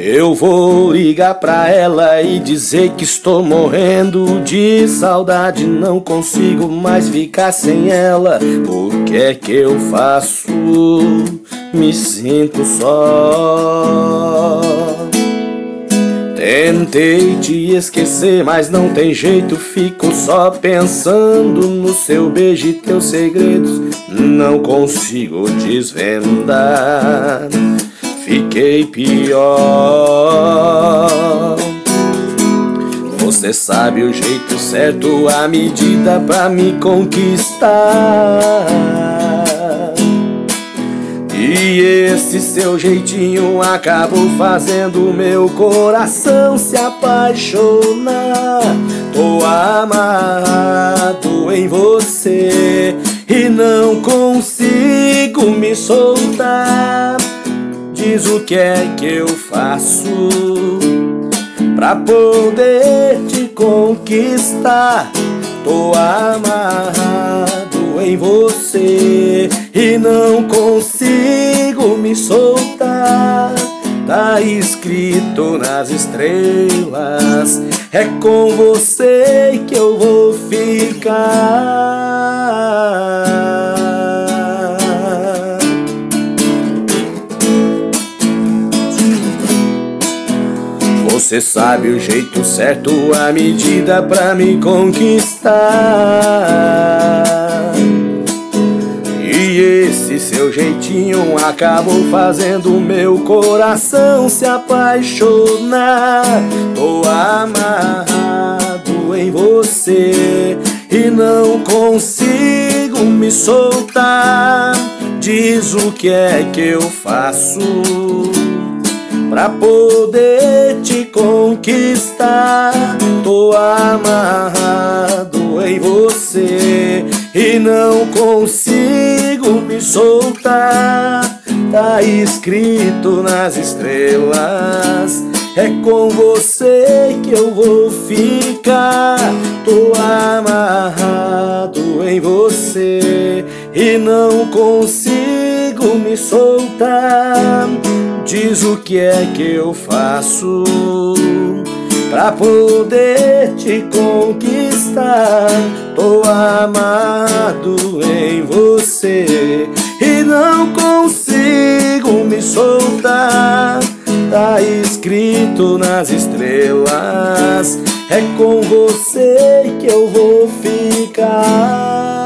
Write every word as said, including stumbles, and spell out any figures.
Eu vou ligar pra ela e dizer que estou morrendo de saudade. Não consigo mais ficar sem ela. O que é que eu faço? Me sinto só. Tentei te esquecer, mas não tem jeito. Fico só pensando no seu beijo e teus segredos. Não consigo desvendar. Fiquei pior. Você sabe o jeito certo, a medida pra me conquistar. E esse seu jeitinho acabou fazendo meu coração se apaixonar. Tô amarrado em você e não consigo me soltar. Diz o que é que eu faço pra poder te conquistar. Tô amarrado em você e não consigo me soltar. Tá escrito nas estrelas, é com você que eu vou ficar. Você sabe o jeito certo, a medida pra me conquistar. E esse seu jeitinho acabou fazendo meu coração se apaixonar. Tô amarrado em você e não consigo me soltar. Diz o que é que eu faço pra poder te conquistar. Tô amarrado em você e não consigo me soltar. Tá escrito nas estrelas, é com você que eu vou ficar. Tô amarrado em você e não consigo me soltar. Diz o que é que eu faço pra poder te conquistar. Tô amado em você e não consigo me soltar. Tá escrito nas estrelas, é com você que eu vou ficar.